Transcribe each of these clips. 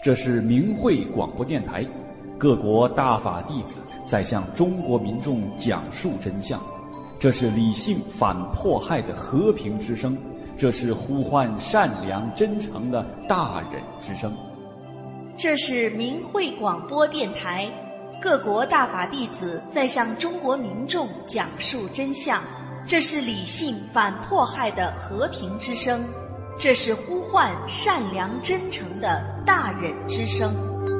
这是明慧广播电台，各国大法弟子在向中国民众讲述真相。这是理性反迫害的和平之声，这是呼唤善良真诚的大忍之声。 这是明慧广播电台，各国大法弟子在向中国民众讲述真相。这是理性反迫害的和平之声，这是呼唤善良真诚的大忍之声。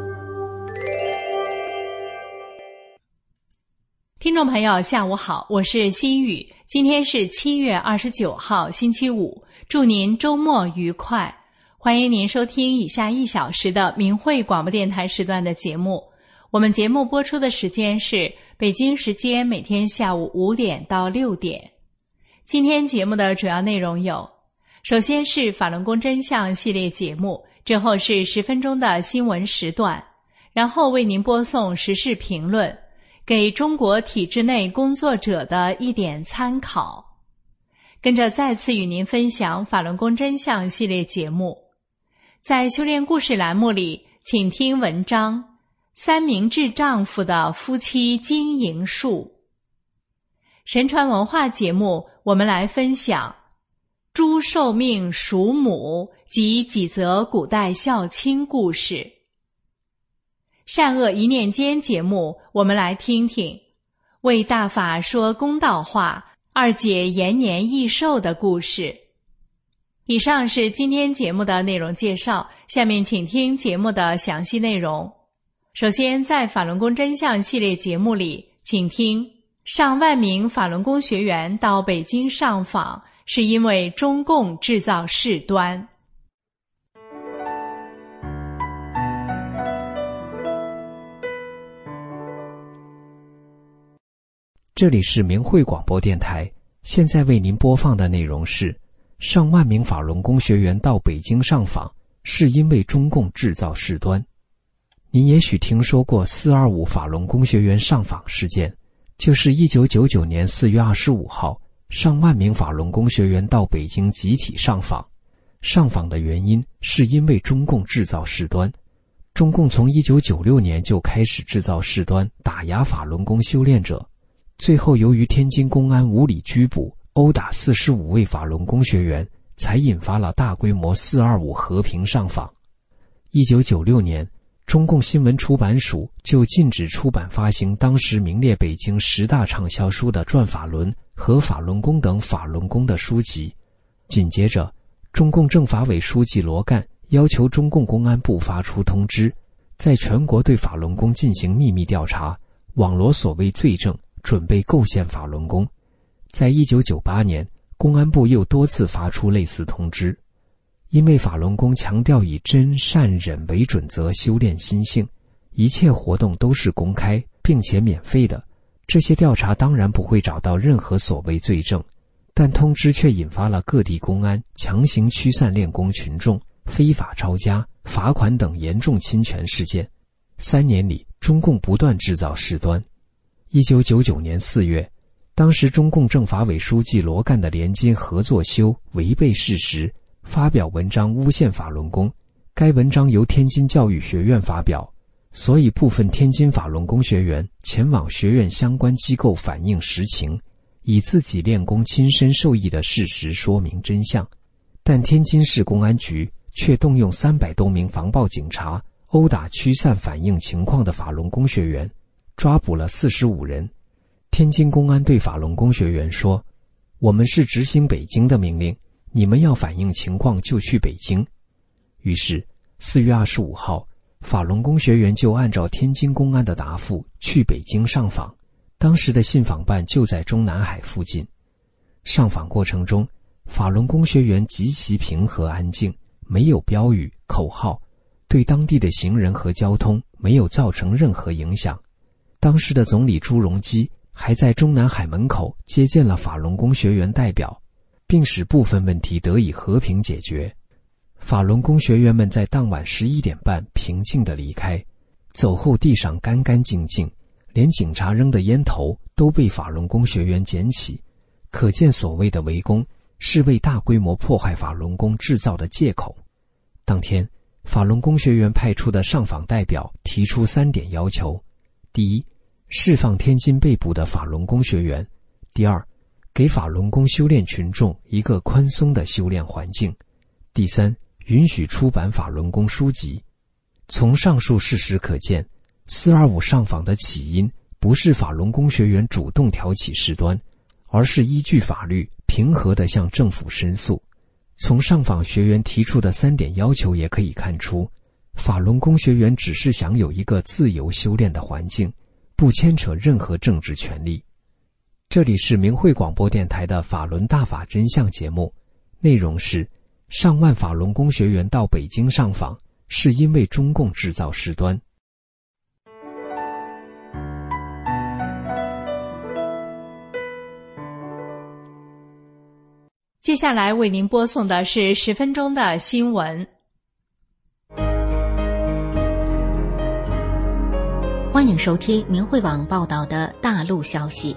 听众朋友下午好，我是心雨，今天是7月29号星期五，祝您周末愉快。欢迎您收听以下1小时的明慧广播电台时段的节目。我们节目播出的时间是北京时间每天下午5点到6点。今天节目的主要内容有：首先是法轮功真相系列节目，之后是10分钟的新闻时段，然后为您播送时事评论，给中国体制内工作者的一点参考。跟着再次与您分享法轮功真相系列节目。在修炼故事栏目里，请听文章3明治丈夫的夫妻经营术。神传文化节目，我们来分享猪受命属母及几则古代孝亲故事。善恶一念间节目，我们来听听为大法说公道话，二姐延年益寿的故事。以上是今天节目的内容介绍，下面请听节目的详细内容。首先，在法轮功真相系列节目里，请听上万名法轮功学员到北京上访，是因为中共制造事端。 这里是明慧广播电台，现在为您播放的内容是上万名法轮功学员到北京上访，是因为中共制造事端。您也许听说过425法轮功学员上访事件，就是1999年4月25号，上万名法轮功学员到北京集体上访。上访的原因是因为中共制造事端。中共从1996年就开始制造事端，打压法轮功修炼者。最后由于天津公安无理拘捕、殴打45位法轮功学员，才引发了大规模425和平上访。1996年，中共新闻出版署就禁止出版发行当时名列北京10大畅销书的《转法轮》和《法轮功》等法轮功的书籍。紧接着，中共政法委书记罗干要求中共公安部发出通知，在全国对法轮功进行秘密调查，网罗所谓罪证，准备构陷法轮功。在1998年，公安部又多次发出类似通知。因为法轮功强调以真善忍为准则修炼心性，一切活动都是公开并且免费的，这些调查当然不会找到任何所谓罪证，但通知却引发了各地公安强行驱散练功群众、非法抄家、罚款等严重侵权事件。3年里，中共不断制造事端。1999年4月，当时中共政法委书记罗干的联金合作修违背事实，发表文章诬陷法轮功，该文章由天津教育学院发表，所以部分天津法轮功学员前往学院相关机构反映实情，以自己练功亲身受益的事实说明真相。但天津市公安局却动用300多名防暴警察，殴打驱散反映情况的法轮功学员，抓捕了45人。天津公安对法轮功学员说：“我们是执行北京的命令，你们要反映情况就去北京。”于是4月25号，法轮功学员就按照天津公安的答复去北京上访。当时的信访办就在中南海附近。上访过程中，法轮功学员极其平和安静，没有标语、口号，对当地的行人和交通没有造成任何影响。当时的总理朱镕基还在中南海门口接见了法轮功学员代表，并使部分问题得以和平解决。法轮功学员们在当晚11点半平静地离开，走后地上干干净净，连警察扔的烟头都被法轮功学员捡起，可见所谓的围攻是为大规模破坏法轮功制造的借口。当天， 法轮功学员派出的上访代表提出3点要求：第一，释放天津被捕的法轮功学员；第二，给法轮功修炼群众一个宽松的修炼环境；第三，允许出版法轮功书籍。从上述事实可见，425上访的起因不是法轮功学员主动挑起事端，而是依据法律平和地向政府申诉。从上访学员提出的3点要求也可以看出，法轮功学员只是想有一个自由修炼的环境，不牵扯任何政治权利。这里是明慧广播电台的法轮大法真相节目，内容是上万法轮功学员到北京上访，是因为中共制造事端。 接下来为您播送的是10分钟的新闻。 欢迎收听明慧网报道的大陆消息。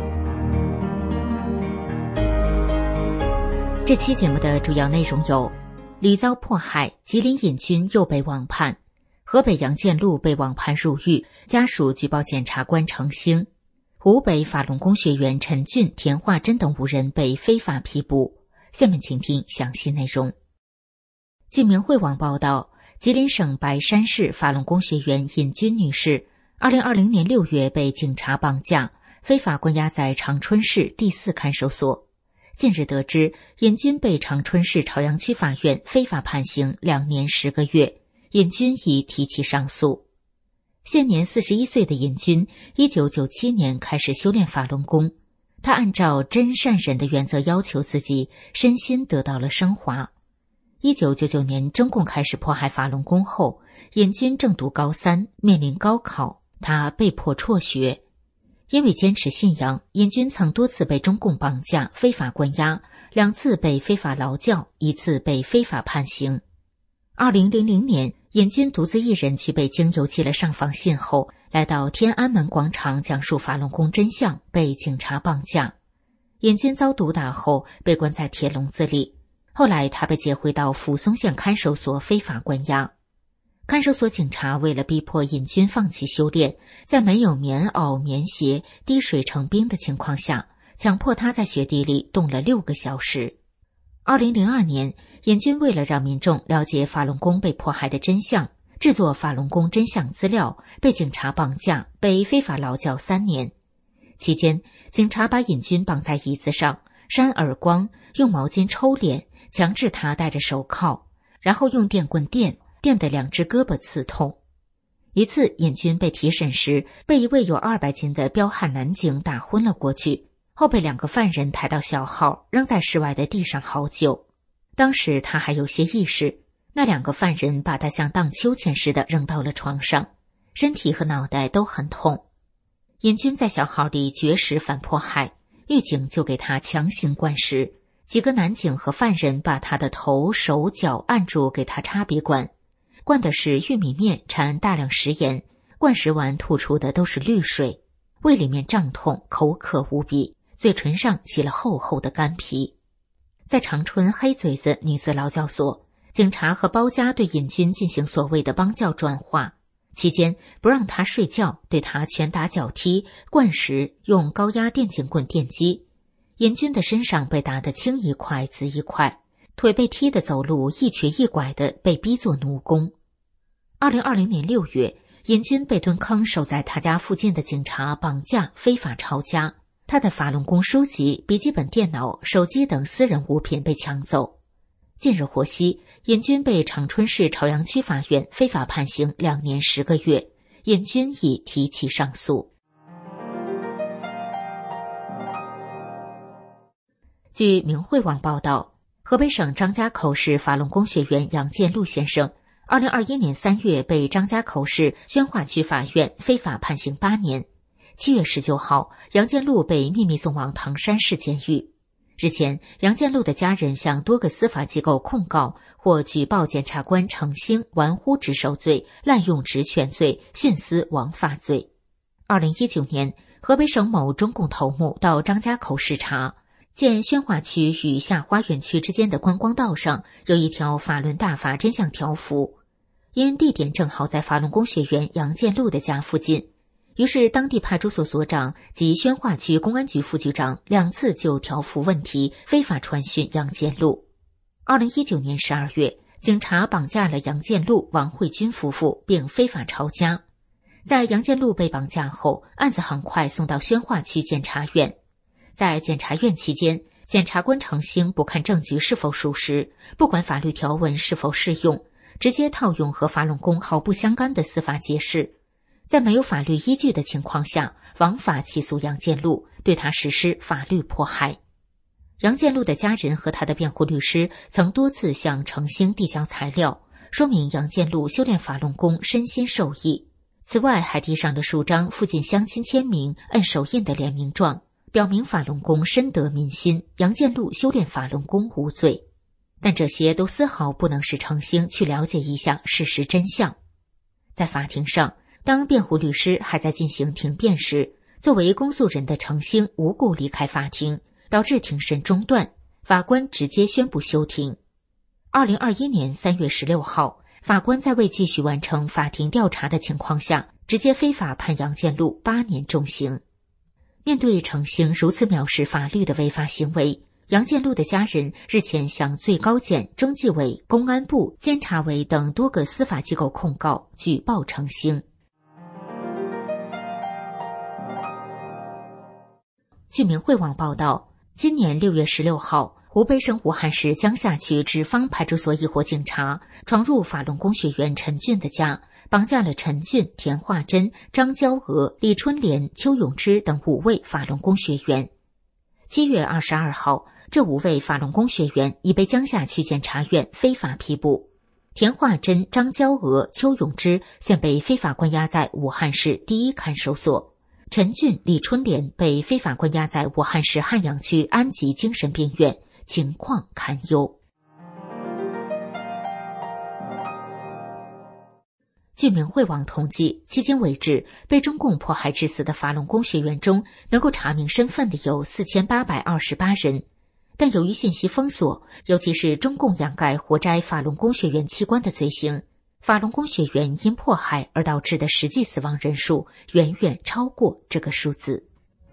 这期节目的主要内容有：屡遭迫害，吉林瘾君又被网判；河北杨建禄被网判入狱，家属举报检察官程兴；湖北法轮功学员陈俊、田化珍等5人被非法批捕。下面请听详细内容。据明慧网报道，吉林省白山市法轮功学员瘾君女士2020年6月被警察绑架，非法关押在长春市第4看守所。近日得知，瘾君被长春市朝阳区法院非法判刑2年10个月，瘾君已提起上诉。现年41岁的瘾君1997年开始修炼法轮功，他按照真善忍的原则要求自己，身心得到了升华。1999年中共开始迫害法轮功后，瘾君正读高3，面临高考，他被迫辍学。因为坚持信仰，瘾君曾多次被中共绑架、非法关押，2次被非法劳教，1次被非法判刑。2000年，瘾君独自一人去北京邮寄了上访信后，来到天安门广场讲述法轮功真相，被警察绑架。瘾君遭毒打后被关在铁笼子里，后来他被接回到抚松县看守所非法关押。看守所警察为了逼迫瘾君放弃修炼，在没有棉袄、棉鞋、滴水成冰的情况下，强迫他在雪地里冻了6个小时。2002年，瘾君为了让民众了解法轮功被迫害的真相，制作法轮功真相资料，被警察绑架，被非法劳教3年。期间，警察把瘾君绑在椅子上，扇耳光，用毛巾抽脸，强制他戴着手铐，然后用电棍电得2只胳膊刺痛。一次，瘾君被提审时，被一位有200斤的彪悍男警打昏了过去，后被2个犯人抬到小号，扔在室外的地上好久。当时他还有些意识，那2个犯人把他像荡秋千似的扔到了床上，身体和脑袋都很痛。瘾君在小号里绝食反迫害，狱警就给他强行灌食，几个男警和犯人把他的头、手、脚按住给他插鼻灌，灌的是玉米面掺大量食盐，灌食完吐出的都是绿水，胃里面胀痛，口渴无比，嘴唇上起了厚厚的干皮。在长春黑嘴子女子劳教所，警察和包家对瘾君进行所谓的帮教转化，期间不让他睡觉，对他拳打脚踢，灌食，用高压电警棍电击。瘾君的身上被打得青一块紫一块，腿被踢得走路一瘸一拐的，被逼做奴工。2020年6月，瘾君被蹲坑守在他家附近的警察绑架，非法抄家，他的法轮功书籍、笔记本电脑、手机等私人物品被抢走。近日获悉，瘾君被长春市朝阳区法院非法判刑2年10个月，瘾君已提起上诉。据明慧网报道，河北省张家口市法轮功学员杨建禄先生2021年3月被张家口市宣化区法院非法判刑8年。7月19号，杨建禄被秘密送往唐山市监狱。日前，杨建禄的家人向多个司法机构控告或举报检察官程兴玩忽职守罪、滥用职权罪、徇私枉法罪。2019年，河北省某中共头目到张家口视察，见宣化区与下花园区之间的观光道上有一条法轮大法真相条幅， 因地点正好在法轮功学员杨建禄的家附近，于是当地派出所所长及宣化区公安局副局长2次就条幅问题非法传讯杨建禄。2019年12月，警察绑架了杨建禄、王慧君夫妇，并非法抄家。在杨建禄被绑架后，案子很快送到宣化区检察院。在检察院期间，检察官程兴不看证据是否属实，不管法律条文是否适用，直接套用和法轮功毫不相干的司法解释，在没有法律依据的情况下，枉法起诉杨建禄，对他实施法律迫害。杨建禄的家人和他的辩护律师曾多次向程兴递交材料，说明杨建禄修炼法轮功身心受益。此外，还递上了数张附近乡亲签名、摁手印的联名状，表明法轮功深得民心，杨建禄修炼法轮功无罪。但这些都丝毫不能使程兴去了解一下事实真相。在法庭上，当辩护律师还在进行庭辩时，作为公诉人的程兴无故离开法庭，导致庭审中断，法官直接宣布休庭。2021年3月16号，法官在未继续完成法庭调查的情况下，直接非法判杨建禄8年重刑。面对程兴如此藐视法律的违法行为，杨建禄的家人日前向最高检、中纪委、公安部、监察委等多个司法机构控告，举报程兴。据明慧网报道，今年6月16号，湖北省武汉市江夏区纸坊派出所一伙警察闯入法轮功学员陈俊的家，绑架了陈俊、田化珍、张娇娥、李春莲、邱永芝等5位法轮功学员。7月22号，这5位法轮功学员已被江夏区检察院非法批捕。田化珍、张娇娥、邱永芝现被非法关押在武汉市第一看守所，陈俊、李春莲被非法关押在武汉市汉阳区安吉精神病院，情况堪忧。据明慧网统计，迄今为止，被中共迫害致死的法轮功学员中，能够查明身份的有4828人。但由于信息封锁，尤其是中共掩盖活摘法轮功学员器官的罪行，法轮功学员因迫害而导致的实际死亡人数远远超过这个数字。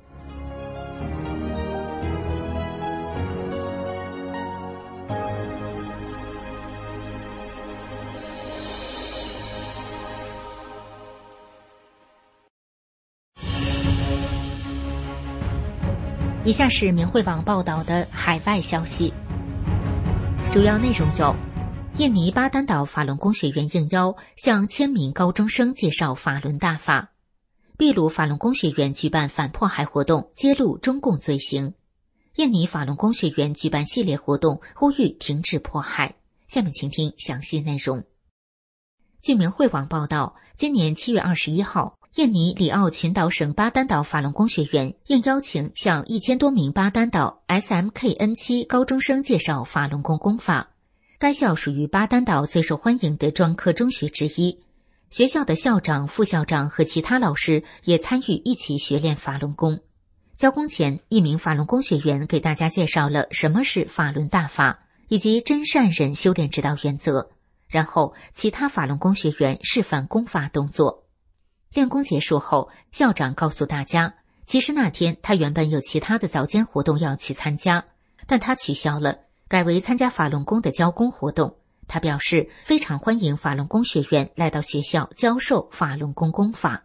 以下是明慧网报道的海外消息，主要内容有：印尼巴丹岛法轮功学员应邀向1000名高中生介绍法轮大法；秘鲁法轮功学员举办反迫害活动，揭露中共罪行；印尼法轮功学员举办系列活动，呼吁停止迫害。下面请听详细内容。据明慧网报道，今年7月21号，印尼里奥群岛省巴丹岛法轮功学员应邀请向1000多名巴丹岛 SMKN7 高中生介绍法轮功功法。该校属于巴丹岛最受欢迎的专科中学之一，学校的校长、副校长和其他老师也参与一起学练法轮功。交工前，一名法轮功学员给大家介绍了什么是法轮大法以及真善忍修炼指导原则，然后其他法轮功学员示范功法动作。练功结束后，校长告诉大家，其实那天他原本有其他的早间活动要去参加，但他取消了，改为参加法轮功的教功活动。他表示非常欢迎法轮功学员来到学校教授法轮功功法。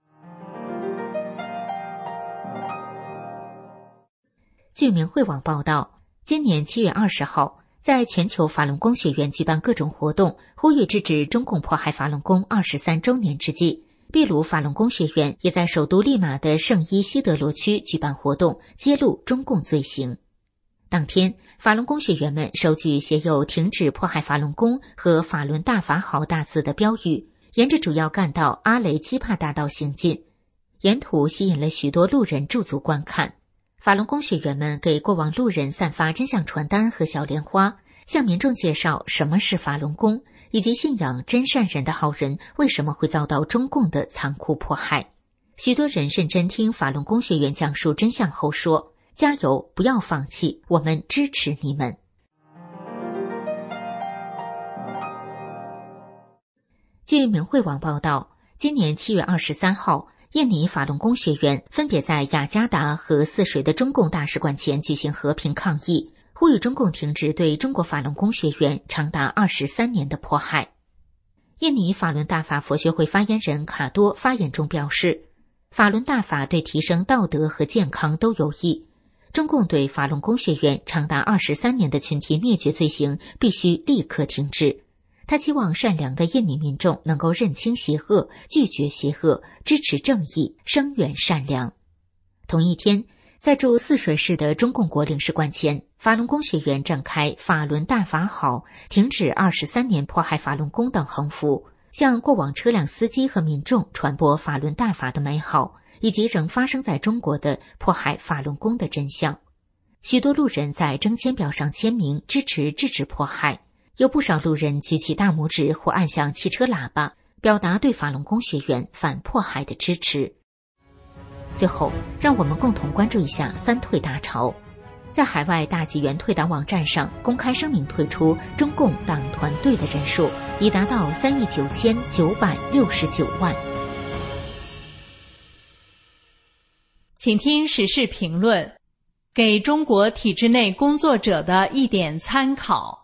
据明慧网报道，今年7月20号，在全球法轮功学员举办各种活动，呼吁制止中共迫害法轮功23周年之际，秘鲁法轮功学员也在首都利马的圣伊西德罗区举办活动，揭露中共罪行。当天，法轮功学员们手举写有停止迫害法轮功和法轮大法好大字的标语，沿着主要干道阿雷基帕大道行进，沿途吸引了许多路人驻足观看。法轮功学员们给过往路人散发真相传单和小莲花，向民众介绍什么是法轮功，以及信仰真善忍的好人为什么会遭到中共的残酷迫害。许多人认真听法轮功学员讲述真相后说，加油，不要放弃，我们支持你们。 据明慧网报道，今年7月23号，印尼法轮功学员分别在雅加达和泗水的中共大使馆前举行和平抗议，呼吁中共停止对中国法轮功学员长达23年的迫害。印尼法轮大法佛学会发言人卡多发言中表示，法轮大法对提升道德和健康都有益，中共对法轮功学员长达23年的群体灭绝罪行必须立刻停止。他期望善良的印尼民众能够认清邪恶，拒绝邪恶，支持正义，声援善良。同一天，在驻泗水市的中共国领事馆前，法轮功学员展开法轮大法好，停止23年迫害法轮功等横幅，向过往车辆司机和民众传播法轮大法的美好，以及仍发生在中国的迫害法轮功的真相。许多路人在征签表上签名，支持制止迫害。有不少路人举起大拇指或按响汽车喇叭，表达对法轮功学员反迫害的支持。最后，让我们共同关注一下三退大潮。在海外大纪元退党网站上公开声明退出中共党团队的人数已达到39969万。 请听时事评论，给中国体制内工作者的一点参考。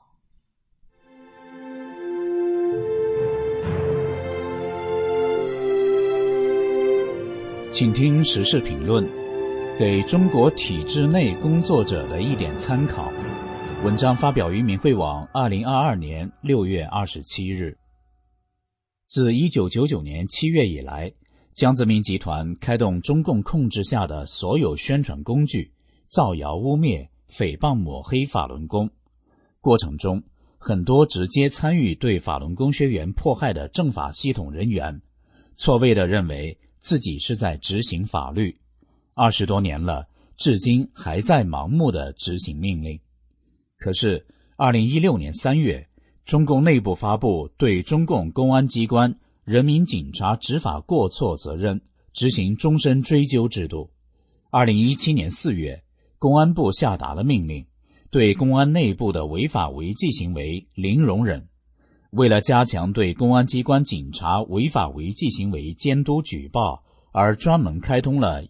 请听时事评论，给中国体制内工作者的一点参考。文章发表于民慧网2022年6月27日。自1999年7月以来，江泽民集团开动中共控制下的所有宣传工具，造谣污蔑、诽谤抹黑法轮功。过程中，很多直接参与对法轮功学员迫害的政法系统人员，错位地认为自己是在执行法律，20多年了，至今还在盲目地执行命令。可是2016年3月，中共内部发布对中共公安机关、人民警察执法过错责任执行终身追究制度。2017年4月，公安部下达了命令，对公安内部的违法违纪行为零容忍。为了加强对公安机关警察违法违纪行为监督举报，而专门开通了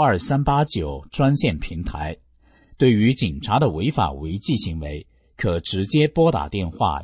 12389专线平台。对于警察的违法违纪行为，可直接拨打电话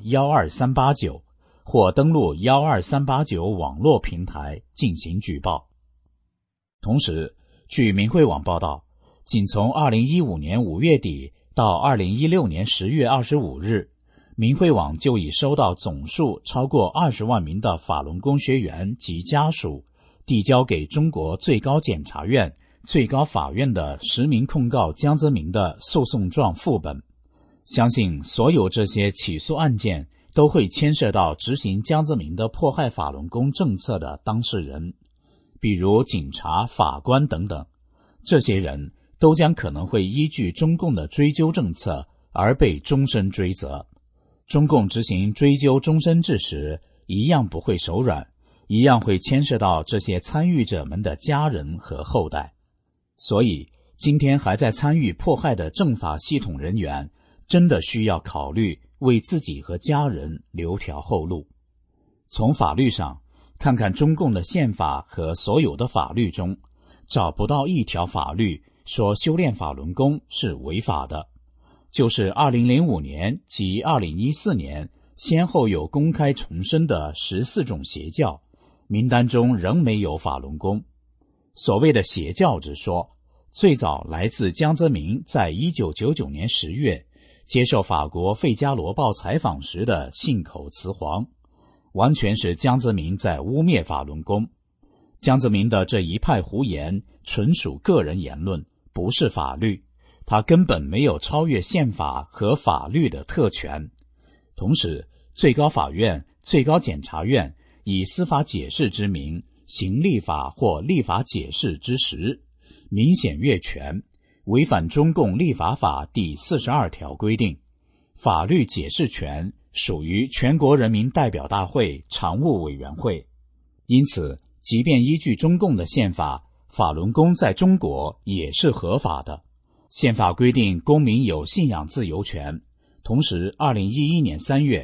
12389，或登录12389网络平台进行举报。同时，据民慧网报道，仅从2015年5月底到2016年10月25日，民慧网就已收到总数超过20万名的法轮功学员及家属递交给中国最高检察院、最高法院的实名控告江泽民的诉讼状副本。相信所有这些起诉案件都会牵涉到执行江泽民的迫害法轮功政策的当事人，比如警察、法官等等。这些人都将可能会依据中共的追究政策而被终身追责。中共执行追究终身制时，一样不会手软，一样会牵涉到这些参与者们的家人和后代。所以，今天还在参与迫害的政法系统人员，真的需要考虑为自己和家人留条后路。从法律上看看中共的宪法和所有的法律中，找不到一条法律说修炼法轮功是违法的。就是2005年及2014年先后有公开重申的14种邪教，名单中仍没有法轮功。所谓的邪教之说，最早来自江泽民在1999年10月接受法国《费加罗报》采访时的信口雌黄，完全是江泽民在污蔑法轮功。江泽民的这一派胡言纯属个人言论，不是法律，他根本没有超越宪法和法律的特权。同时，最高法院、最高检察院以司法解释之名行立法或立法解释之时，明显越权，违反中共立法法第42条规定，法律解释权属于全国人民代表大会常务委员会。因此，即便依据中共的宪法，法轮功在中国也是合法的。宪法规定公民有信仰自由权，同时2011年3月，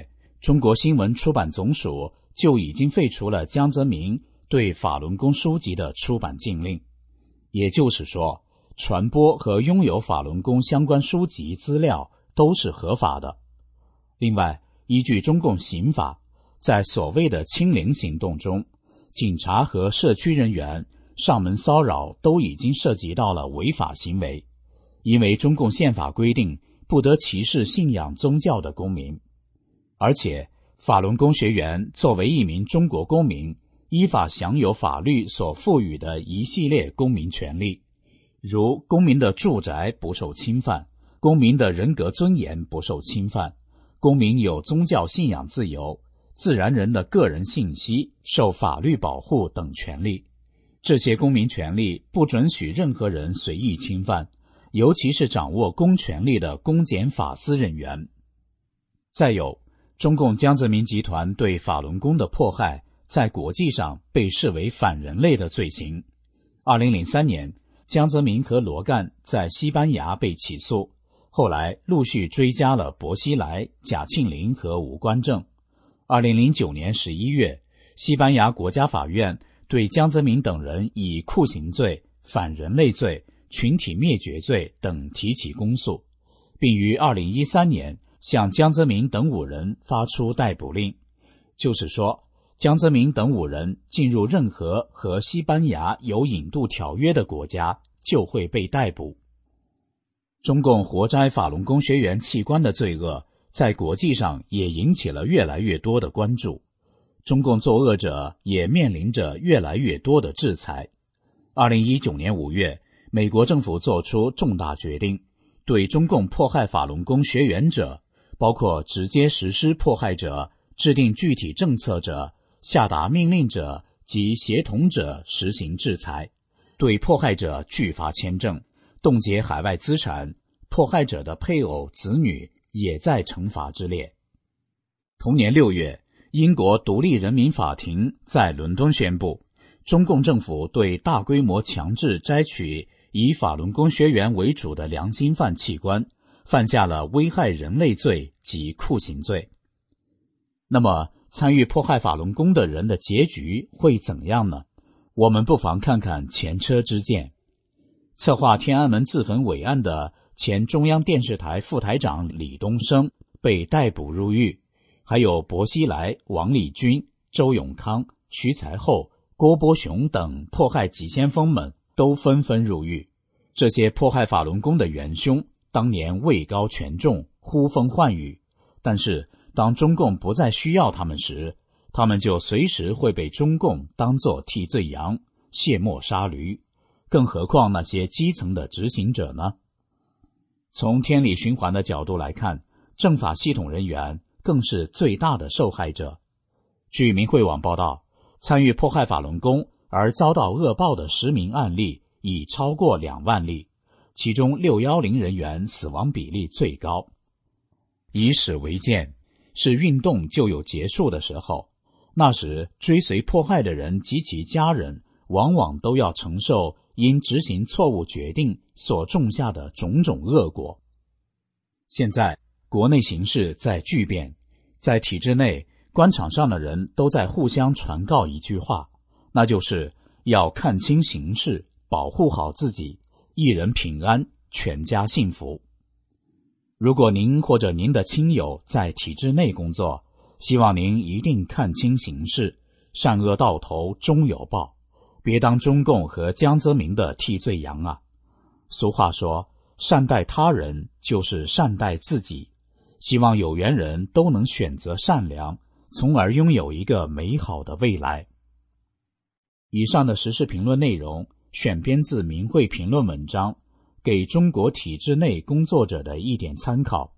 中国新闻出版总署就已经废除了江泽民对法轮功书籍的出版禁令。也就是说，传播和拥有法轮功相关书籍资料都是合法的。另外，依据中共刑法，在所谓的清零行动中，警察和社区人员上门骚扰都已经涉及到了违法行为，因为中共宪法规定不得歧视信仰宗教的公民。而且法轮功学员作为一名中国公民，依法享有法律所赋予的一系列公民权利，如公民的住宅不受侵犯，公民的人格尊严不受侵犯，公民有宗教信仰自由，自然人的个人信息受法律保护等权利。这些公民权利不准许任何人随意侵犯，尤其是掌握公权力的公检法司人员。再有，中共江泽民集团对法轮功的迫害在国际上被视为反人类的罪行。2003年，江泽民和罗干在西班牙被起诉，后来陆续追加了薄熙来、贾庆林和吴官正。2009年11月，西班牙国家法院对江泽民等人以酷刑罪、反人类罪、群体灭绝罪等提起公诉，并于2013年向江泽民等5人发出逮捕令。就是说，江泽民等5人进入任何和西班牙有引渡条约的国家，就会被逮捕。中共活摘法轮功学员器官的罪恶，在国际上也引起了越来越多的关注。中共作恶者也面临着越来越多的制裁。2019年5月，美国政府做出重大决定，对中共迫害法轮功学员者，包括直接实施迫害者、制定具体政策者、下达命令者及协同者实行制裁，对迫害者拒发签证，冻结海外资产，迫害者的配偶、子女也在惩罚之列。同年6月，英国独立人民法庭在伦敦宣布，中共政府对大规模强制摘取以法轮功学员为主的良心犯器官，犯下了危害人类罪及酷刑罪。那么，参与迫害法轮功的人的结局会怎样呢？我们不妨看看前车之鉴。策划天安门自焚伟案的前中央电视台副台长李东生被逮捕入狱，还有薄熙来、王立军、周永康、徐才厚、郭伯雄等迫害急先锋们都纷纷入狱。这些迫害法轮功的元凶当年位高权重，呼风唤雨，但是当中共不再需要他们时，他们就随时会被中共当作替罪羊，卸磨杀驴。更何况那些基层的执行者呢？从天理循环的角度来看，政法系统人员更是最大的受害者。据明慧网报道，参与迫害法轮功而遭到恶报的实名案例已超过2万例，其中610人员死亡比例最高。以史为鉴，是运动就有结束的时候，那时追随迫害的人及其家人往往都要承受因执行错误决定所种下的种种恶果。现在国内形势在巨变，在体制内，官场上的人都在互相传告一句话，那就是要看清形势，保护好自己，一人平安，全家幸福。如果您或者您的亲友在体制内工作，希望您一定看清形势，善恶到头终有报，别当中共和江泽民的替罪羊啊！俗话说，善待他人就是善待自己。希望有缘人都能选择善良，从而拥有一个美好的未来。以上的时事评论内容选编自明慧评论文章，给中国体制内工作者的一点参考。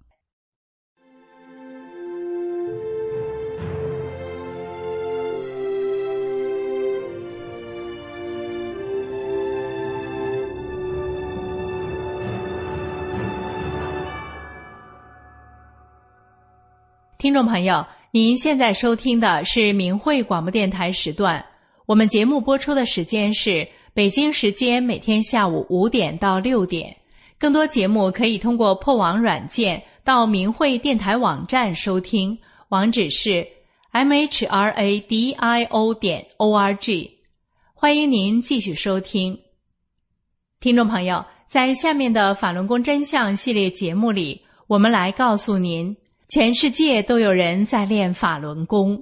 听众朋友，您现在收听的是明慧广播电台时段，我们节目播出的时间是北京时间每天下午5点到6点。更多节目可以通过破网软件到明慧电台网站收听， 网址是 mhradio.org。欢迎您继续收听。听众朋友，在下面的法轮功真相系列节目里，我们来告诉您，全世界都有人在练法轮功。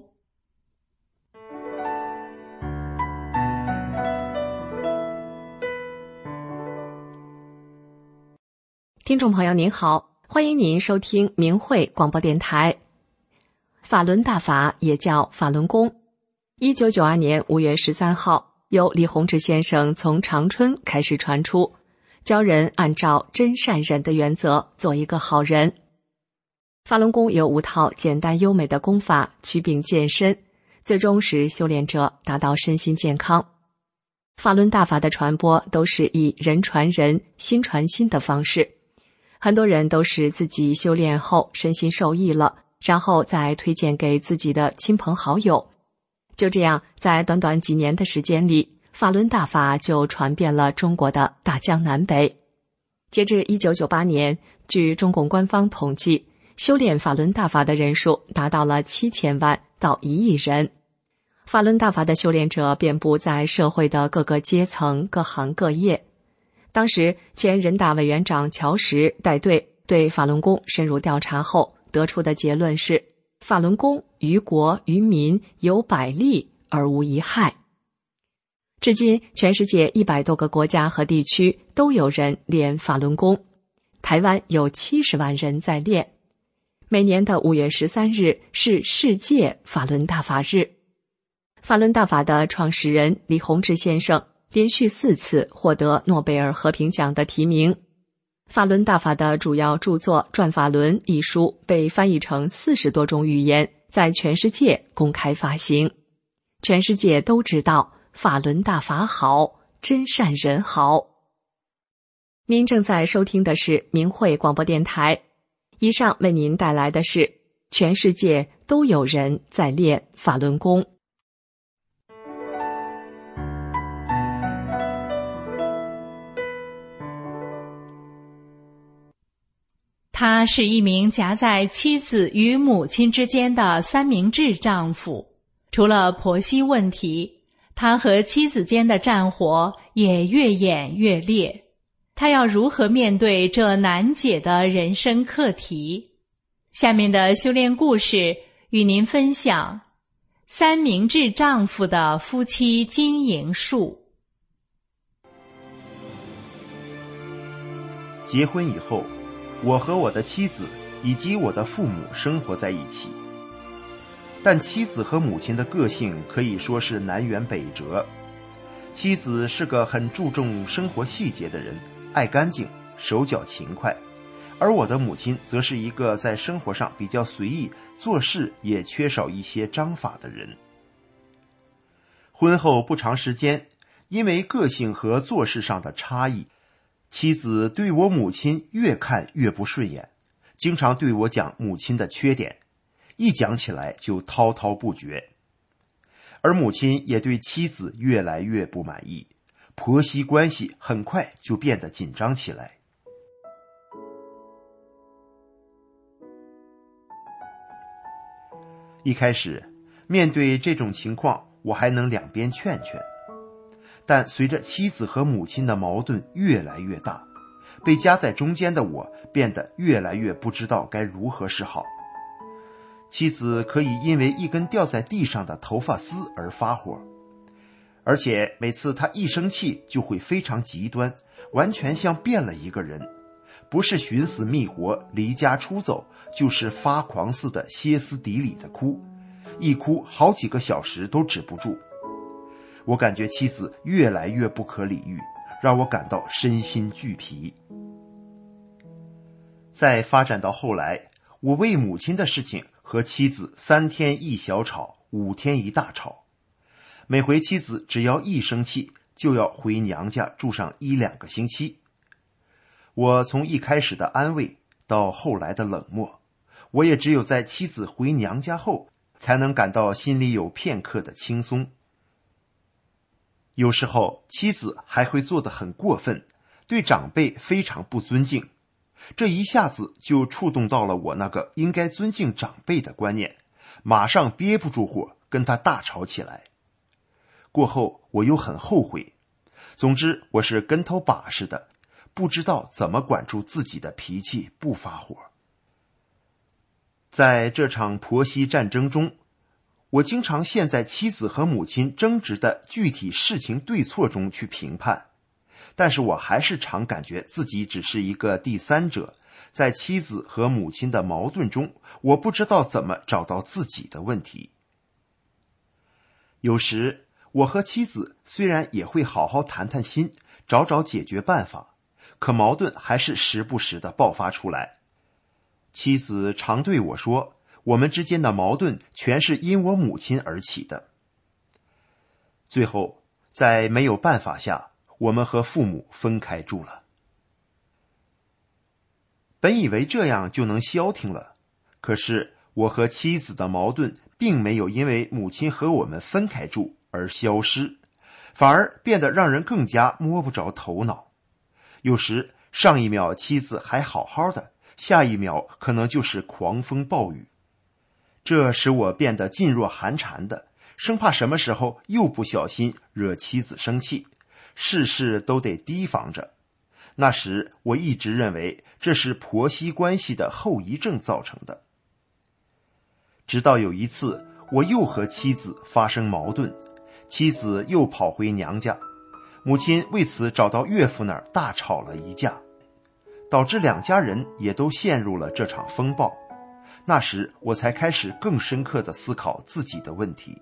听众朋友您好，欢迎您收听明慧广播电台。法轮大法也叫法轮功，1992年5月13号，由李洪志先生从长春开始传出，教人按照真善忍的原则做一个好人。法轮功有5套简单优美的功法，祛病健身，最终使修炼者达到身心健康。法轮大法的传播都是以人传人、心传心的方式，很多人都是自己修炼后身心受益了，然后再推荐给自己的亲朋好友。就这样，在短短几年的时间里，法轮大法就传遍了中国的大江南北。截至1998年，据中共官方统计，修炼法轮大法的人数达到了7000万到1亿人。法轮大法的修炼者遍布在社会的各个阶层、各行各业。当时，前人大委员长乔石带队对法轮功深入调查后，得出的结论是：法轮功于国于民有百利而无一害。至今，全世界100多个国家和地区都有人练法轮功，台湾有70万人在练。每年的5月13日是世界法轮大法日。法轮大法的创始人李洪志先生连续4次获得诺贝尔和平奖的提名。法轮大法的主要著作《转法轮》一书被翻译成40多种语言，在全世界公开发行。全世界都知道法轮大法好，真善人好。您正在收听的是明慧广播电台，以上为您带来的是全世界都有人在练法轮功。 他是一名夹在妻子与母亲之间的三明治丈夫。除了婆媳问题，他和妻子间的战火也越演越烈。他要如何面对这难解的人生课题？下面的修炼故事与您分享三明治丈夫的夫妻经营术。 结婚以后，我和我的妻子以及我的父母生活在一起，但妻子和母亲的个性可以说是南辕北辙。妻子是个很注重生活细节的人，爱干净，手脚勤快，而我的母亲则是一个在生活上比较随意，做事也缺少一些章法的人。婚后不长时间，因为个性和做事上的差异，妻子对我母亲越看越不顺眼，经常对我讲母亲的缺点，一讲起来就滔滔不绝。而母亲也对妻子越来越不满意，婆媳关系很快就变得紧张起来。一开始，面对这种情况，我还能两边劝劝。但随着妻子和母亲的矛盾越来越大，被夹在中间的我变得越来越不知道该如何是好。妻子可以因为一根掉在地上的头发丝而发火，而且每次她一生气就会非常极端，完全像变了一个人，不是寻死觅活离家出走，就是发狂似的歇斯底里的哭，一哭好几个小时都止不住。我感觉妻子越来越不可理喻，让我感到身心俱疲。再发展到后来，我为母亲的事情和妻子3天一小吵，5天一大吵。每回妻子只要一生气，就要回娘家住上1-2个星期。我从一开始的安慰到后来的冷漠，我也只有在妻子回娘家后，才能感到心里有片刻的轻松。有时候妻子还会做得很过分，对长辈非常不尊敬，这一下子就触动到了我那个应该尊敬长辈的观念， 马上憋不住火，跟他大吵起来。过后我又很后悔，总之我是跟头把式的，不知道怎么管住自己的脾气不发火。在这场婆媳战争中，我经常陷在妻子和母亲争执的具体事情对错中去评判，但是我还是常感觉自己只是一个第三者，在妻子和母亲的矛盾中，我不知道怎么找到自己的问题。有时我和妻子虽然也会好好谈谈心，找找解决办法，可矛盾还是时不时地爆发出来。妻子常对我说，我们之间的矛盾全是因我母亲而起的。最后，在没有办法下，我们和父母分开住了。本以为这样就能消停了，可是我和妻子的矛盾并没有因为母亲和我们分开住而消失，反而变得让人更加摸不着头脑。有时上一秒妻子还好好的，下一秒可能就是狂风暴雨，这使我变得噤若寒蝉的，生怕什么时候又不小心惹妻子生气，事事都得提防着。那时我一直认为这是婆媳关系的后遗症造成的。直到有一次我又和妻子发生矛盾，妻子又跑回娘家，母亲为此找到岳父那儿大吵了一架，导致两家人也都陷入了这场风暴。那时我才开始更深刻地思考自己的问题。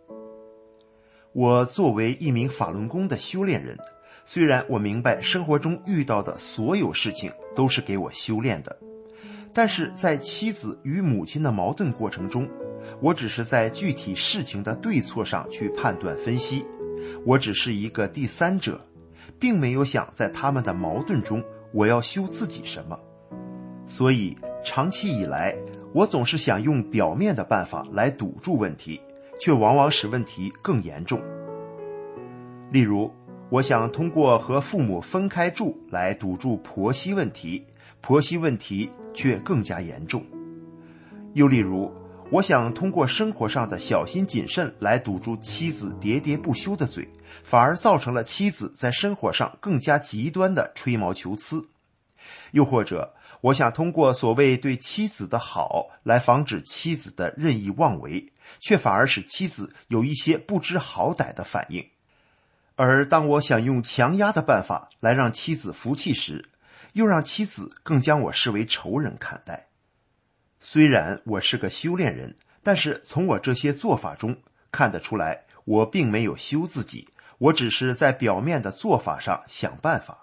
我作为一名法轮功的修炼人，虽然我明白生活中遇到的所有事情都是给我修炼的，但是在妻子与母亲的矛盾过程中，我只是在具体事情的对错上去判断分析，我只是一个第三者，并没有想在他们的矛盾中我要修自己什么。所以长期以来，我总是想用表面的办法来堵住问题，却往往使问题更严重。例如，我想通过和父母分开住来堵住婆媳问题，婆媳问题却更加严重。又例如，我想通过生活上的小心谨慎来堵住妻子喋喋不休的嘴，反而造成了妻子在生活上更加极端的吹毛求疵。又或者，我想通过所谓对妻子的好来防止妻子的任意妄为，却反而使妻子有一些不知好歹的反应。而当我想用强压的办法来让妻子服气时，又让妻子更将我视为仇人看待。虽然我是个修炼人，但是从我这些做法中看得出来，我并没有修自己，我只是在表面的做法上想办法。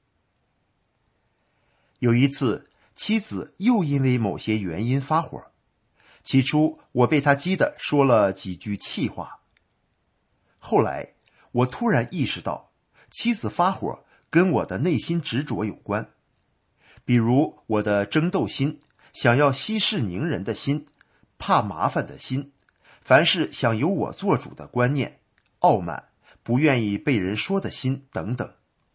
有一次，妻子又因为某些原因发火，起初我被她激得说了几句气话。后来我突然意识到，妻子发火跟我的内心执着有关，比如我的争斗心，想要息事宁人的心，怕麻烦的心，凡事想由我做主的观念，傲慢，不愿意被人说的心等等。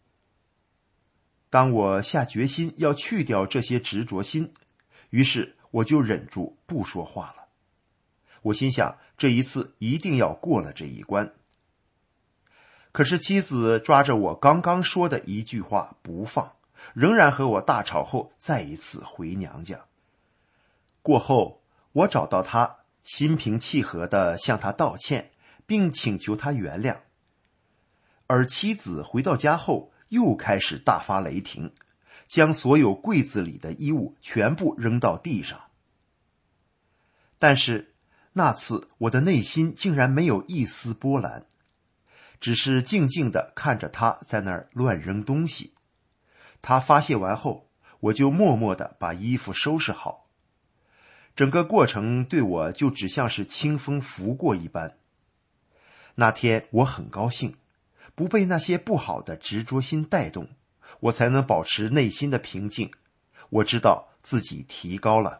当我下决心要去掉这些执着心，于是我就忍住不说话了。我心想，这一次一定要过了这一关。可是妻子抓着我刚刚说的一句话不放，仍然和我大吵后再一次回娘家。过后，我找到她，心平气和地向她道歉，并请求她原谅。而妻子回到家后，又开始大发雷霆，将所有柜子里的衣物全部扔到地上。但是那次我的内心竟然没有一丝波澜，只是静静地看着他在那儿乱扔东西。他发泄完后，我就默默地把衣服收拾好。整个过程对我就只像是清风拂过一般。那天我很高兴，不被那些不好的执着心带动，我才能保持内心的平静。我知道自己提高了。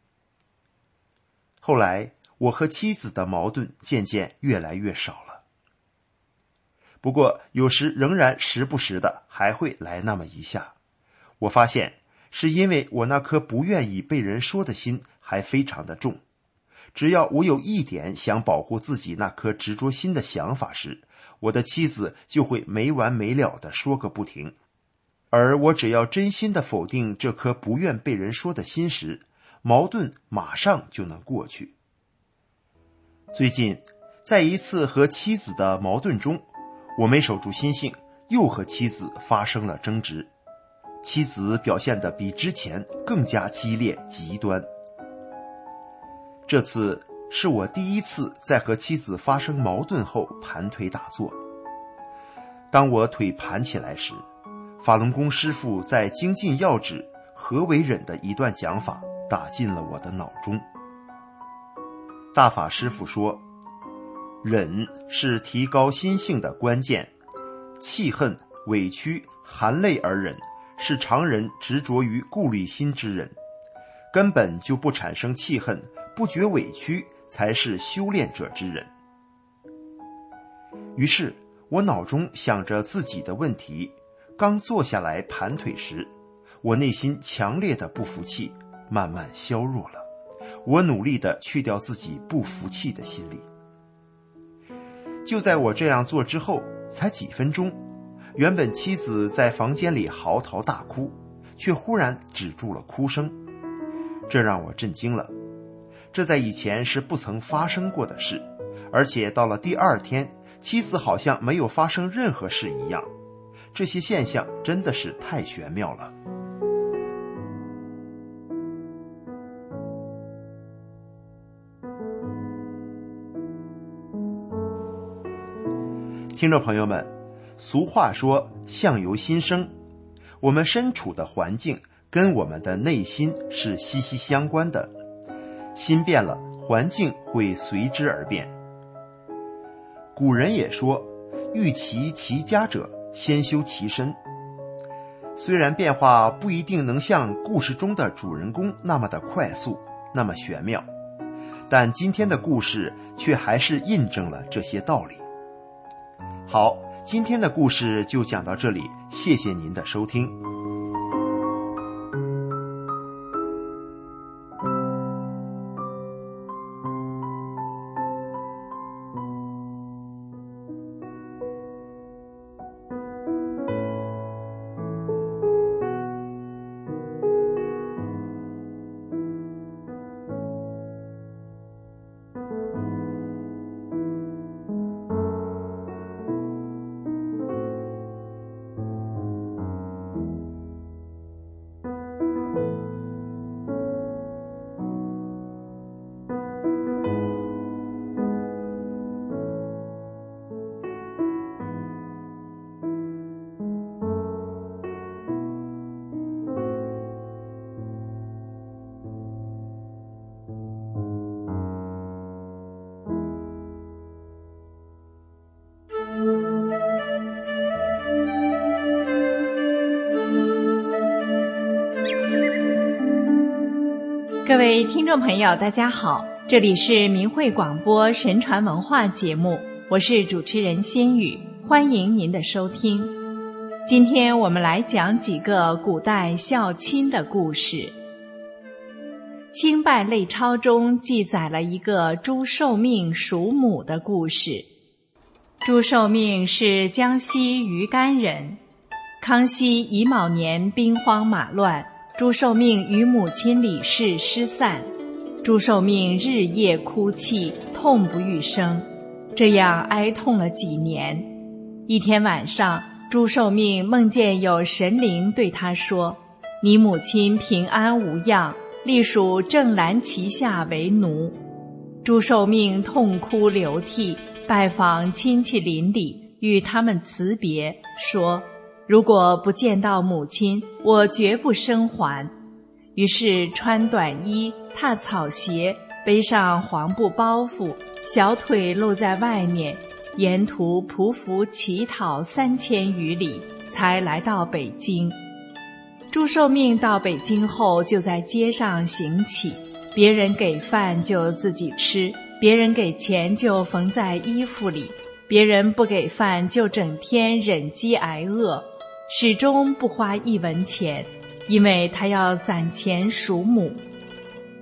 后来我和妻子的矛盾渐渐越来越少了，不过有时仍然时不时的还会来那么一下。我发现是因为我那颗不愿意被人说的心还非常的重， 只要我有一点想保护自己那颗执着心的想法时，我的妻子就会没完没了地说个不停。而我只要真心地否定这颗不愿被人说的心时，矛盾马上就能过去。最近，在一次和妻子的矛盾中，我没守住心性，又和妻子发生了争执。妻子表现得比之前更加激烈极端。这次是我第一次在和妻子发生矛盾后盘腿打坐。当我腿盘起来时，法轮功师父在精进要旨何为忍的一段讲法打进了我的脑中。大法师父说，忍是提高心性的关键，气恨、委屈、含泪而忍，是常人执着于顾虑心之人，根本就不产生气恨，不觉委屈，才是修炼者之人。于是我脑中想着自己的问题，刚坐下来盘腿时，我内心强烈的不服气慢慢消弱了。我努力地去掉自己不服气的心理。就在我这样做之后，才几分钟，原本妻子在房间里嚎啕大哭，却忽然止住了哭声，这让我震惊了。这在以前是不曾发生过的事，而且到了第二天，妻子好像没有发生任何事一样。这些现象真的是太玄妙了。听众朋友们，俗话说相由心生，我们身处的环境跟我们的内心是息息相关的，心变了，环境会随之而变。古人也说，欲齐其家者，先修其身。虽然变化不一定能像故事中的主人公那么的快速，那么玄妙，但今天的故事却还是印证了这些道理。好，今天的故事就讲到这里，谢谢您的收听。 各位听众朋友，大家好，这里是明慧广播神传文化节目，我是主持人心雨，欢迎您的收听。今天我们来讲几个古代孝亲的故事。清拜类钞中记载了一个朱寿命属母的故事。朱寿命是江西鱼干人，康熙乙卯年兵荒马乱，朱寿命与母亲李氏失散，朱寿命日夜哭泣，痛不欲生，这样哀痛了几年。一天晚上，朱寿命梦见有神灵对他说：“你母亲平安无恙，隶属正蓝旗下为奴。”朱寿命痛哭流涕，拜访亲戚邻里，与他们辞别，说：“如果不见到母亲，我绝不生还。”于是穿短衣，踏草鞋，背上黄布包袱，小腿露在外面，沿途匍匐乞讨3000余里，才来到北京。朱寿命到北京后，就在街上行乞，别人给饭就自己吃，别人给钱就缝在衣服里，别人不给饭就整天忍饥挨饿，始终不花1文钱，因为他要攒钱赎母。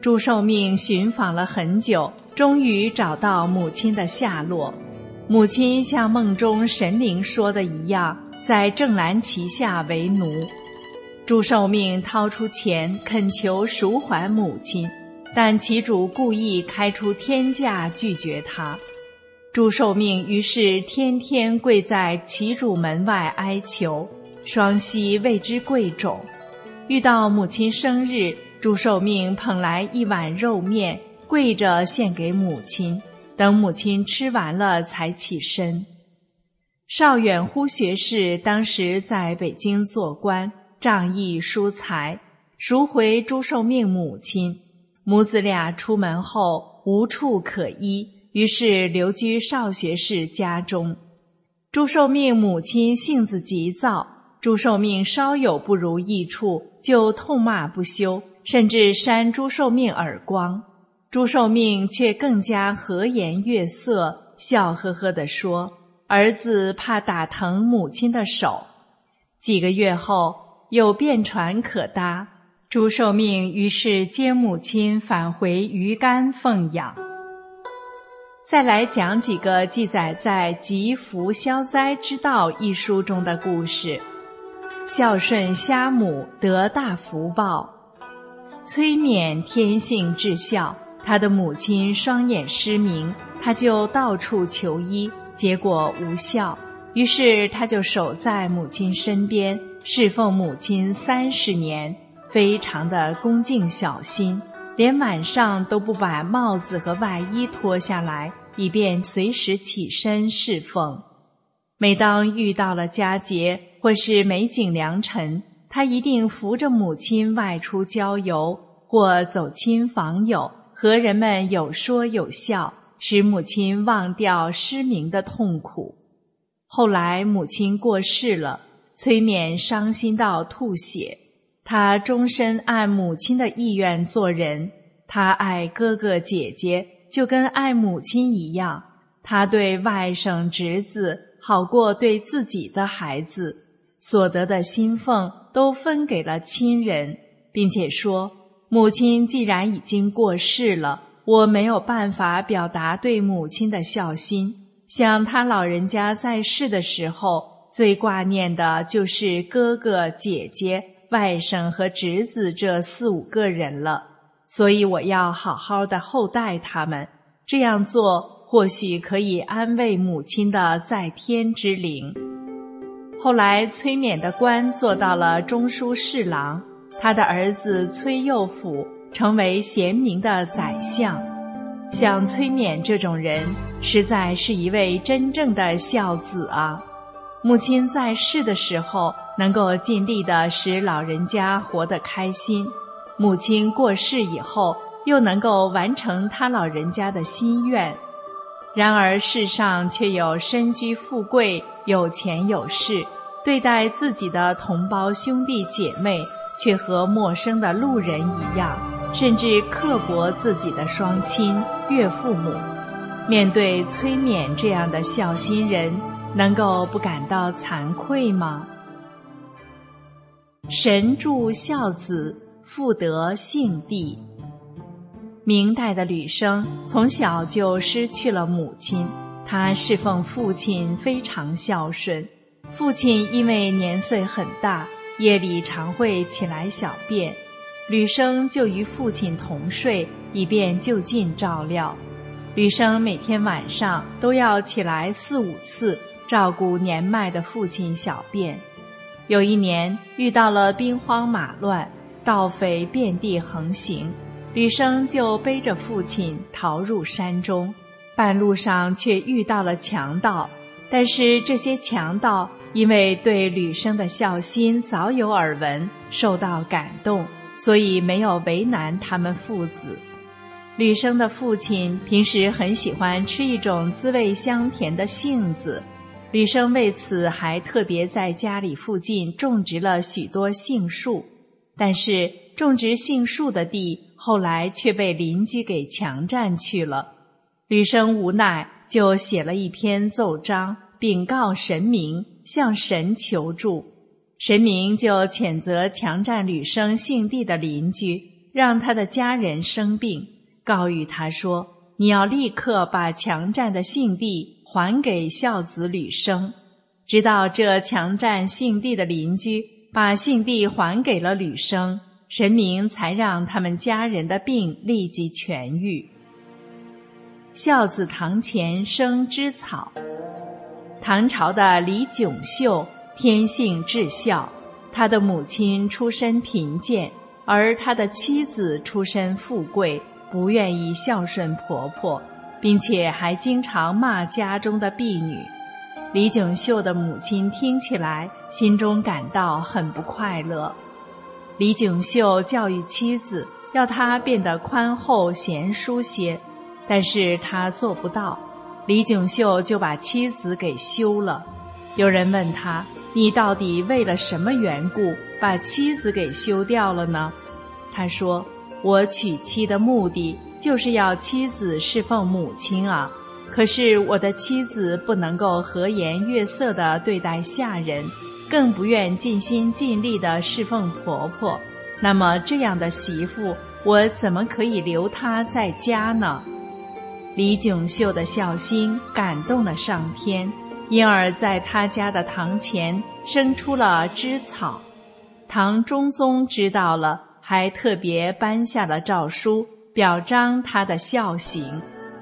朱寿命寻访了很久，终于找到母亲的下落。母亲像梦中神灵说的一样，在正蓝旗下为奴。朱寿命掏出钱恳求赎还母亲，但旗主故意开出天价拒绝他。朱寿命于是天天跪在旗主门外哀求，双膝为之跪冢。遇到母亲生日，朱寿命捧来一碗肉面，跪着献给母亲，等母亲吃完了才起身。邵远忽学士当时在北京做官，仗义疏财，赎回朱寿命母亲。母子俩出门后无处可依，于是留居邵学士家中。朱寿命母亲性子急躁，朱寿命稍有不如意处就痛骂不休，甚至扇朱寿命耳光。朱寿命却更加和颜悦色，笑呵呵地说，儿子怕打疼母亲的手。几个月后，有便船可搭，朱寿命于是接母亲返回鱼竿奉养。再来讲几个记载在《疾福消灾之道》一书中的故事。孝顺虾母得大福报。崔勉天性至孝，他的母亲双眼失明，他就到处求医，结果无效，于是他就守在母亲身边，侍奉母亲30年，非常的恭敬小心，连晚上都不把帽子和外衣脱下来，以便随时起身侍奉。每当遇到了佳节或是美景良辰，他一定扶着母亲外出郊游，或走亲访友，和人们有说有笑，使母亲忘掉失明的痛苦。后来母亲过世了，崔勉伤心到吐血。他终身按母亲的意愿做人，他爱哥哥姐姐，就跟爱母亲一样。他对外甥侄子好过对自己的孩子，所得的薪俸都分给了亲人，并且说，母亲既然已经过世了，我没有办法表达对母亲的孝心，想他老人家在世的时候，最挂念的就是哥哥姐姐、外甥和侄子这4、5个人了，所以我要好好的厚待他们，这样做或许可以安慰母亲的在天之灵。后来崔勉的官做到了中书侍郎，他的儿子崔佑甫成为贤明的宰相。像崔勉这种人，实在是一位真正的孝子啊！母亲在世的时候，能够尽力地使老人家活得开心；母亲过世以后，又能够完成他老人家的心愿。然而世上却有身居富贵、有钱有势，对待自己的同胞兄弟姐妹，却和陌生的路人一样，甚至刻薄自己的双亲、岳父母。面对崔勉这样的孝心人，能够不感到惭愧吗？神助孝子，复得幸地。明代的吕生从小就失去了母亲，他侍奉父亲非常孝顺。父亲因为年岁很大，夜里常会起来小便，吕生就与父亲同睡，以便就近照料。吕生每天晚上都要起来4、5次，照顾年迈的父亲小便。有一年遇到了兵荒马乱，盗匪遍地横行，吕生就背着父亲逃入山中，半路上却遇到了强盗，但是这些强盗因为对吕生的孝心早有耳闻，受到感动，所以没有为难他们父子。吕生的父亲平时很喜欢吃一种滋味香甜的杏子，吕生为此还特别在家里附近种植了许多杏树，但是种植杏树的地后来却被邻居给强占去了。吕生无奈，就写了一篇奏章，禀告神明，向神求助。神明就谴责强占吕生杏地的邻居， 让他的家人生病，告谕他说，你要立刻把强占的信地还给孝子吕生。直到这强占信地的邻居把信地还给了吕生，神明才让他们家人的病立即痊愈。孝子堂前生枝草。唐朝的李炯秀天性至孝，他的母亲出身贫贱，而他的妻子出身富贵，不愿意孝顺婆婆，并且还经常骂家中的婢女。李炯秀的母亲听起来心中感到很不快乐。李炯秀教育妻子，要她变得宽厚贤淑些，但是他做不到。李炯秀就把妻子给休了。有人问他，你到底为了什么缘故把妻子给休掉了呢？他说，我娶妻的目的就是要妻子侍奉母亲啊，可是我的妻子不能够和颜悦色地对待下人，更不愿尽心尽力地侍奉婆婆，那么这样的媳妇，我怎么可以留她在家呢？李炯秀的孝心感动了上天，因而在他家的堂前生出了枝草。唐中宗知道了，还特别颁下了诏书，表彰他的孝行。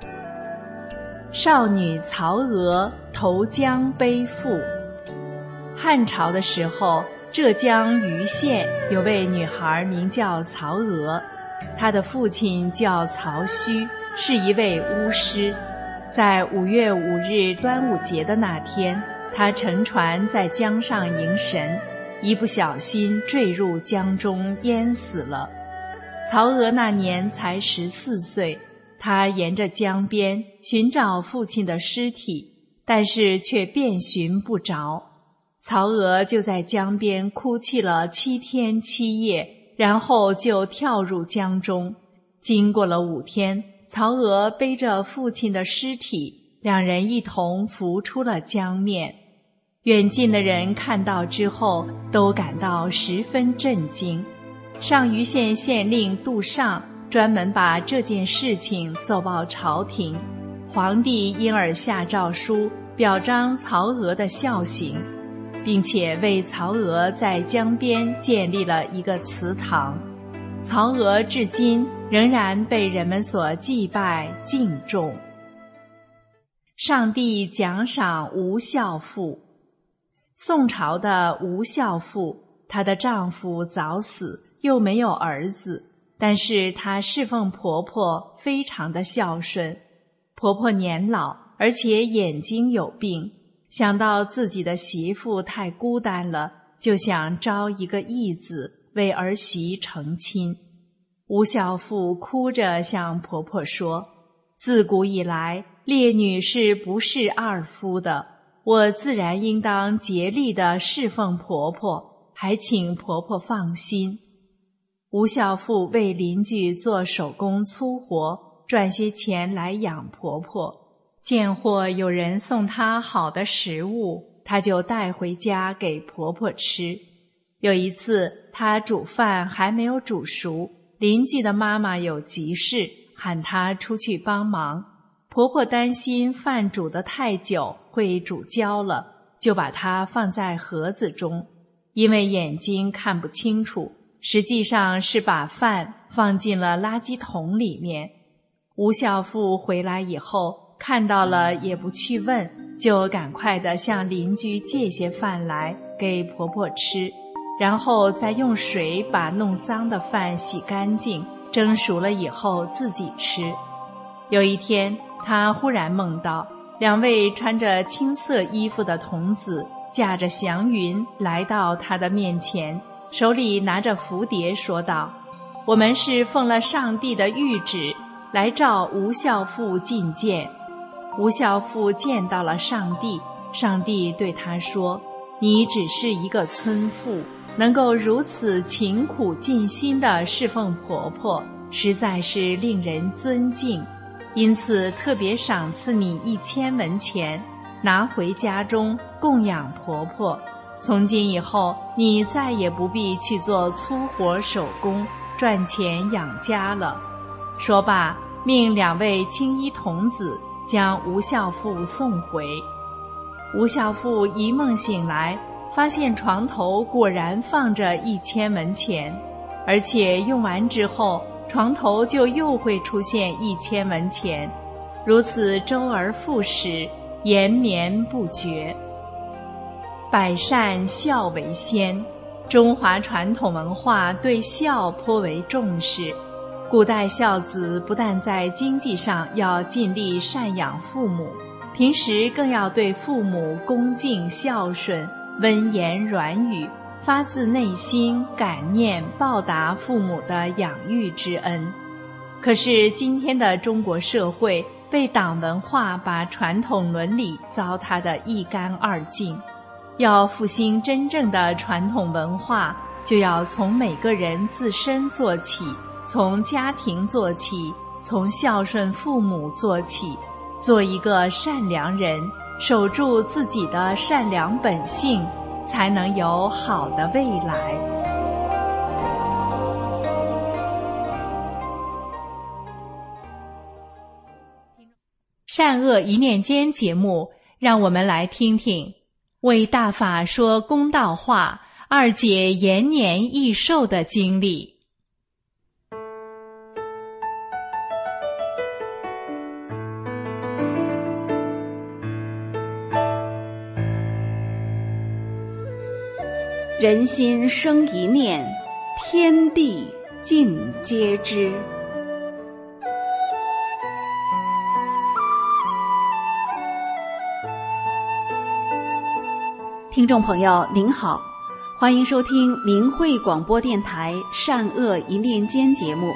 少女曹娥投江背负。汉朝的时候，浙江余县有位女孩名叫曹娥，她的父亲叫曹虚，是一位巫师。在5月5日端午节的那天，他乘船在江上迎神，一不小心坠入江中淹死了。曹娥那年才14岁，他沿着江边寻找父亲的尸体，但是却遍寻不着。曹娥就在江边哭泣了7天7夜，然后就跳入江中。经过了5天，曹娥背着父亲的尸体，两人一同浮出了江面。远近的人看到之后，都感到十分震惊。上虞县县令杜尚专门把这件事情奏报朝廷，皇帝因而下诏书表彰曹娥的孝行，并且为曹娥在江边建立了一个祠堂。曹娥至今仍然被人们所祭拜敬重。上帝奖赏吴孝妇。宋朝的吴孝妇，她的丈夫早死，又没有儿子，但是她侍奉婆婆非常的孝顺。婆婆年老，而且眼睛有病，想到自己的媳妇太孤单了，就想招一个义子为儿媳成亲。吴孝妇哭着向婆婆说，自古以来，烈女是不侍二夫的，我自然应当竭力地侍奉婆婆，还请婆婆放心。吴孝妇为邻居做手工粗活，赚些钱来养婆婆。见或有人送她好的食物，她就带回家给婆婆吃。有一次，她煮饭还没有煮熟，邻居的妈妈有急事，喊她出去帮忙。婆婆担心饭煮得太久会煮焦了，就把它放在盒子中。因为眼睛看不清楚，实际上是把饭放进了垃圾桶里面。吴孝妇回来以后，看到了也不去问，就赶快地向邻居借些饭来给婆婆吃，然后再用水把弄脏的饭洗干净，蒸熟了以后自己吃。有一天，她忽然梦到2位穿着青色衣服的童子驾着祥云来到她的面前，手里拿着符牒，说道，我们是奉了上帝的谕旨来召吴孝妇觐见。吴孝妇见到了上帝，上帝对她说，你只是一个村妇，能够如此勤苦尽心地侍奉婆婆，实在是令人尊敬，因此特别赏赐你1000文钱，拿回家中供养婆婆。从今以后，你再也不必去做粗活手工， 赚钱养家了。说罢，命2位青衣童子将吴孝父送回。吴孝父一梦醒来，发现床头果然放着1000文钱，而且用完之后，床头就又会出现1000文钱，如此周而复始，延绵不绝。百善孝为先，中华传统文化对孝颇为重视。古代孝子不但在经济上要尽力赡养父母，平时更要对父母恭敬孝顺，温言软语，发自内心感念报答父母的养育之恩。可是今天的中国社会被党文化把传统伦理糟蹋得一干二净，要复兴真正的传统文化，就要从每个人自身做起，从家庭做起，从孝顺父母做起，做一个善良人，守住自己的善良本性，才能有好的未来。善恶一念间节目，让我们来听听为大法说公道话，二姐延年益寿的经历。 人心生一念，天地尽皆知。听众朋友您好，欢迎收听明慧广播电台善恶一念间节目。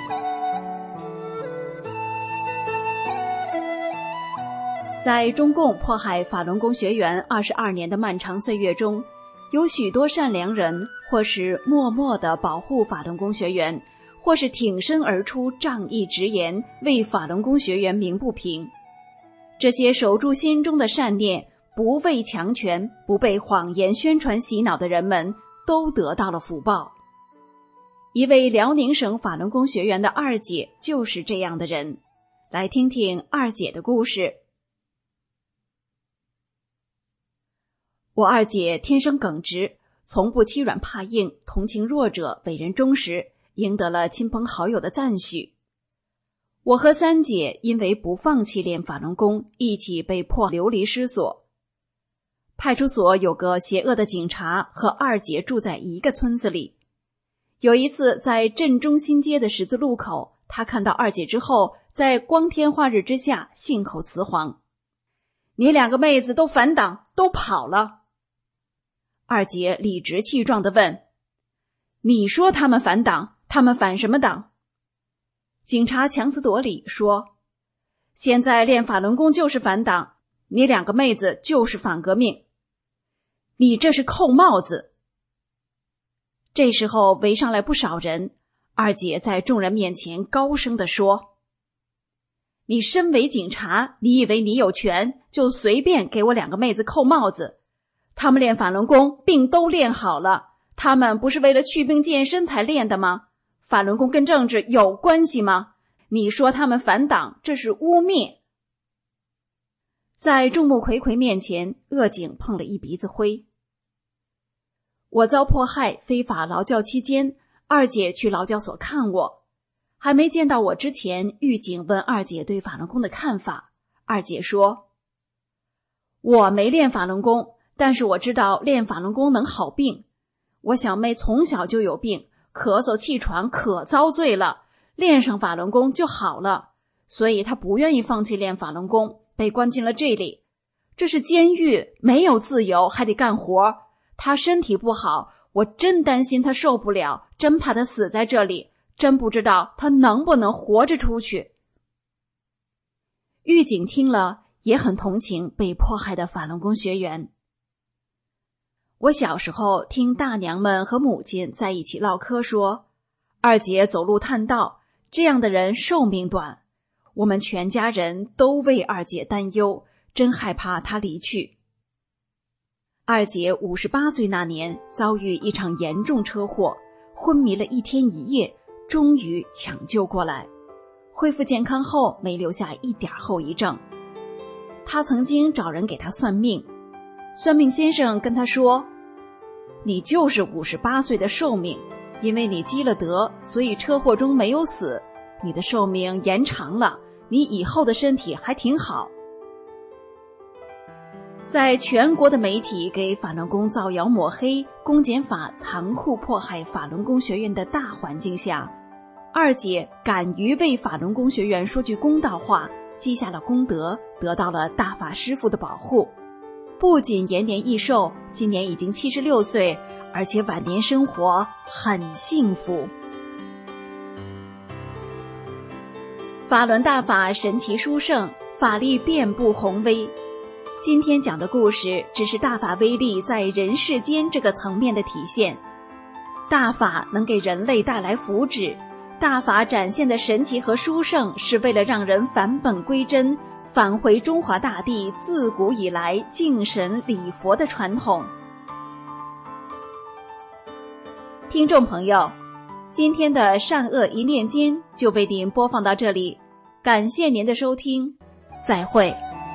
在中共迫害法轮功学员22年的漫长岁月中，有许多善良人，或是默默地保护法轮功学员，或是挺身而出仗义直言，为法轮功学员鸣不平。这些守住心中的善念，不畏强权，不被谎言宣传洗脑的人们，都得到了福报。一位辽宁省法轮功学员的二姐就是这样的人。来听听二姐的故事。我二姐天生耿直，从不欺软怕硬，同情弱者，为人忠实，赢得了亲朋好友的赞许。我和三姐因为不放弃练法轮功，一起被迫流离失所。派出所有个邪恶的警察和二姐住在一个村子里。有一次在镇中心街的十字路口，他看到二姐之后，在光天化日之下信口雌黄：“你2个妹子都反党，都跑了。”二姐理直气壮地问：“你说他们反党，他们反什么党？”警察强词夺理说：“现在练法轮功就是反党，你2个妹子就是反革命，你这是扣帽子。”这时候围上来不少人，二姐在众人面前高声地说：“你身为警察，你以为你有权就随便给我2个妹子扣帽子？他们练法轮功病都练好了，他们不是为了祛病健身才练的吗？法轮功跟政治有关系吗？你说他们反党，这是污蔑。”在众目睽睽面前，恶警碰了一鼻子灰。我遭迫害非法劳教期间，二姐去劳教所看我。还没见到我之前，狱警问二姐对法轮功的看法。二姐说：“我没练法轮功，但是我知道练法轮功能好病。我小妹从小就有病，咳嗽气喘可遭罪了，练上法轮功就好了，所以她不愿意放弃练法轮功，被关进了这里。这是监狱，没有自由，还得干活。她身体不好，我真担心她受不了，真怕她死在这里，真不知道她能不能活着出去。”狱警听了也很同情被迫害的法轮功学员。我小时候听大娘们和母亲在一起唠嗑说，二姐走路探道，这样的人寿命短。我们全家人都为二姐担忧，真害怕她离去。二姐58岁那年遭遇一场严重车祸，昏迷了1天1夜， 终于抢救过来，恢复健康后没留下一点后遗症。他曾经找人给他算命，算命先生跟他说，你就是58岁的寿命，因为你积了德，所以车祸中没有死，你的寿命延长了，你以后的身体还挺好。在全国的媒体给法轮功造谣抹黑、公检法残酷迫害法轮功学院的大环境下，二姐敢于为法轮功学院说句公道话，积下了功德，得到了大法师父的保护，不仅延年益寿，今年已经76岁，而且晚年生活很幸福。法轮大法神奇殊胜，法力遍布宏威。今天讲的故事只是大法威力在人世间这个层面的体现。大法能给人类带来福祉，大法展现的神奇和殊胜，是为了让人返本归真，返回中华大地自古以来敬神礼佛的传统。听众朋友，今天的善恶一念间就为您播放到这里，感谢您的收听，再会。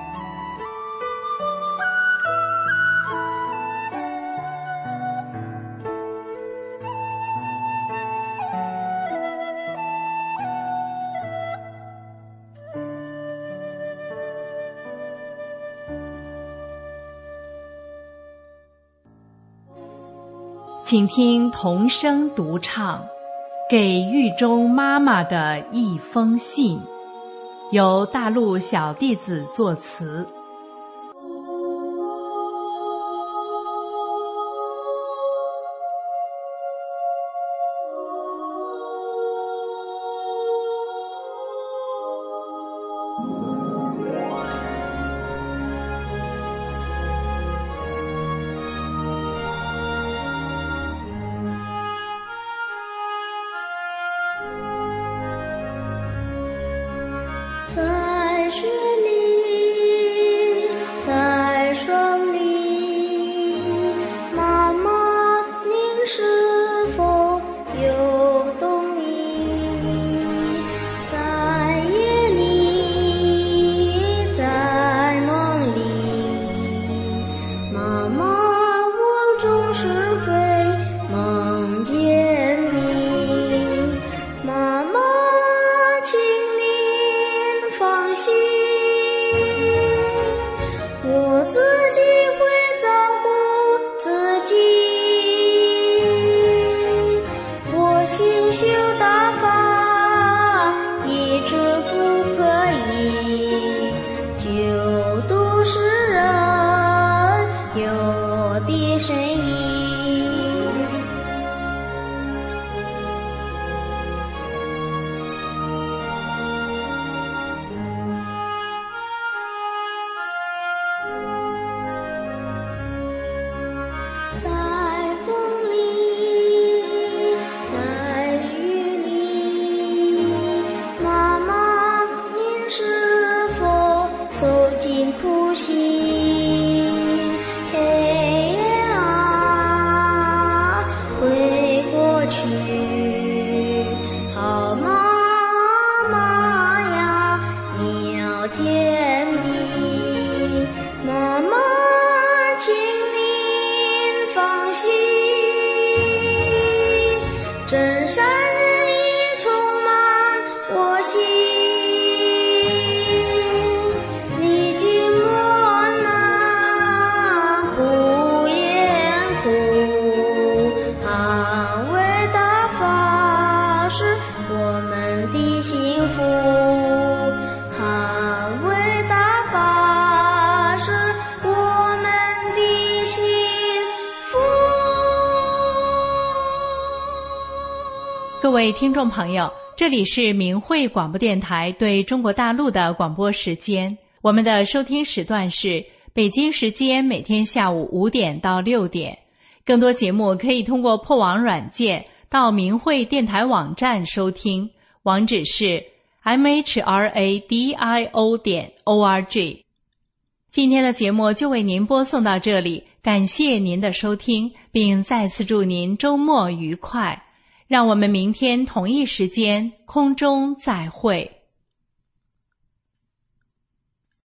请听童声独唱给狱中妈妈的一封信，由大陆小弟子作词。 在雪里，在霜里，妈妈，您是否有动意？在夜里，在梦里，妈妈，我总是会梦见你，妈妈。放心，我自己会照顾自己。我心修大法，一直不可以救度世人，有我的身影。在风里，在雨里，妈妈，您是否受尽苦辛？黑夜啊，会过去，好妈妈呀，你要坚定，妈妈，请放心，真善人已充满我心，历经磨难不言苦，捍卫大法是我们的幸福，捍卫大法是我们的幸福。 各位听众朋友，这里是明慧广播电台对中国大陆的广播时间，我们的收听时段是北京时间每天下午5点到6点。更多节目可以通过破网软件到明慧电台网站收听，网址是 mhradio.org。 今天的节目就为您播送到这里，感谢您的收听，并再次祝您周末愉快。 让我们明天同一时间空中再会。